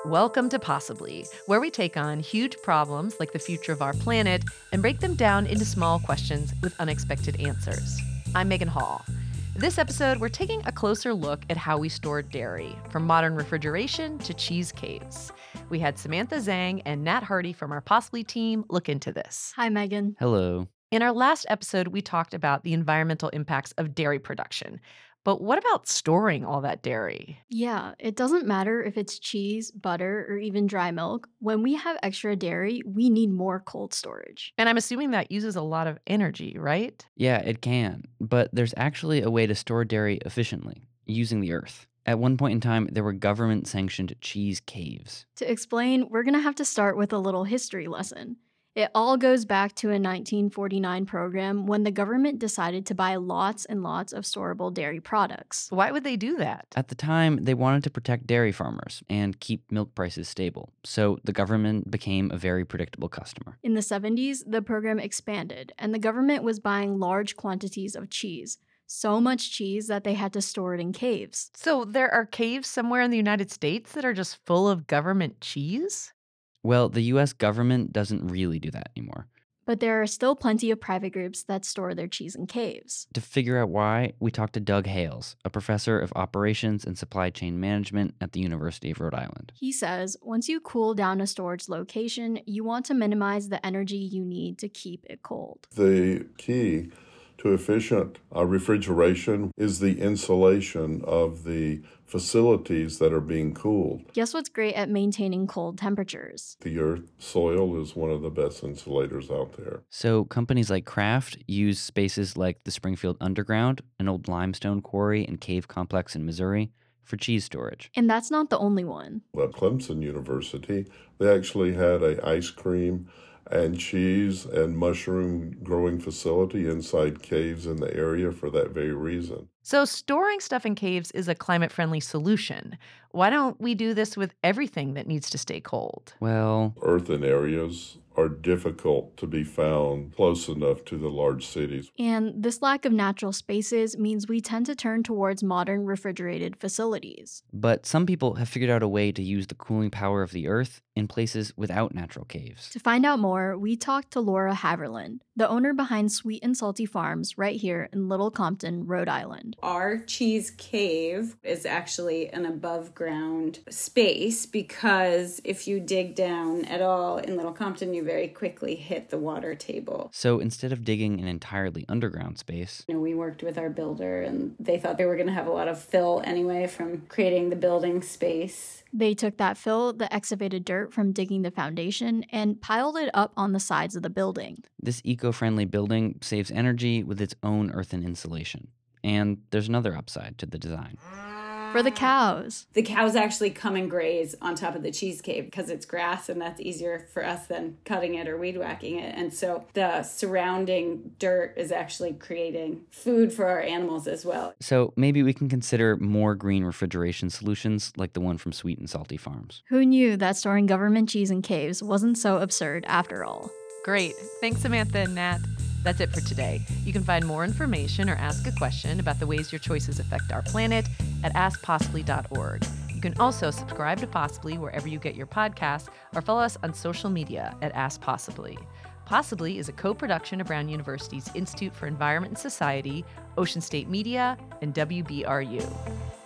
Welcome to Possibly, where we take on huge problems like the future of our planet and break them down into small questions with unexpected answers. I'm Megan Hall. This episode, we're taking a closer look at how we store dairy, from modern refrigeration to cheese caves. We had Samantha Zhang and Nat Hardy from our Possibly team look into this. Hi, Megan. Hello. In our last episode, we talked about the environmental impacts of dairy production. But what about storing all that dairy? Yeah, it doesn't matter if it's cheese, butter, or even dry milk. When we have extra dairy, we need more cold storage. And I'm assuming that uses a lot of energy, right? Yeah, it can, but there's actually a way to store dairy efficiently, using the earth. At one point in time, there were government-sanctioned cheese caves. To explain, we're going to have to start with a little history lesson. It all goes back to a 1949 program when the government decided to buy lots and lots of storable dairy products. Why would they do that? At the time, they wanted to protect dairy farmers and keep milk prices stable, so the government became a very predictable customer. In the 70s, the program expanded, and the government was buying large quantities of cheese. So much cheese that they had to store it in caves. So there are caves somewhere in the United States that are just full of government cheese? Well, the US government doesn't really do that anymore. But there are still plenty of private groups that store their cheese in caves. To figure out why, we talked to Doug Hales, a professor of operations and supply chain management at the University of Rhode Island. He says, once you cool down a storage location, you want to minimize the energy you need to keep it cold. The key to efficient refrigeration is the insulation of the facilities that are being cooled. Guess what's great at maintaining cold temperatures? The earth soil is one of the best insulators out there. So companies like Kraft use spaces like the Springfield Underground, an old limestone quarry and cave complex in Missouri, for cheese storage. And that's not the only one. At Clemson University, they actually had an ice cream and cheese and mushroom growing facility inside caves in the area for that very reason. So storing stuff in caves is a climate-friendly solution. Why don't we do this with everything that needs to stay cold? Well, Earthen areas are difficult to be found close enough to the large cities. And this lack of natural spaces means we tend to turn towards modern refrigerated facilities. but some people have figured out a way to use the cooling power of the earth in places without natural caves. To find out more, we talked to Laura Haverland, the owner behind Sweet and Salty Farms right here in Little Compton, Rhode Island. Our cheese cave is actually an above ground space because if you dig down at all in Little Compton, you very quickly hit the water table. So instead of digging an entirely underground space, We worked with our builder and they thought they were going to have a lot of fill anyway from creating the building space. They took that fill, the excavated dirt from digging the foundation, and piled it up on the sides of the building. this eco-friendly building saves energy with its own earthen insulation. And there's another upside to the design. For the cows. The cows actually come and graze on top of the cheese cave because it's grass and that's easier for us than cutting it or weed whacking it. And so the surrounding dirt is actually creating food for our animals as well. So maybe we can consider more green refrigeration solutions like the one from Sweet and Salty Farms. Who knew that storing government cheese in caves wasn't so absurd after all? Great. Thanks, Samantha and Nat. That's it for today. You can find more information or ask a question about the ways your choices affect our planet at askpossibly.org. You can also subscribe to Possibly wherever you get your podcasts or follow us on social media at Ask Possibly. Possibly is a co-production of Brown University's Institute for Environment and Society, Ocean State Media, and WBRU.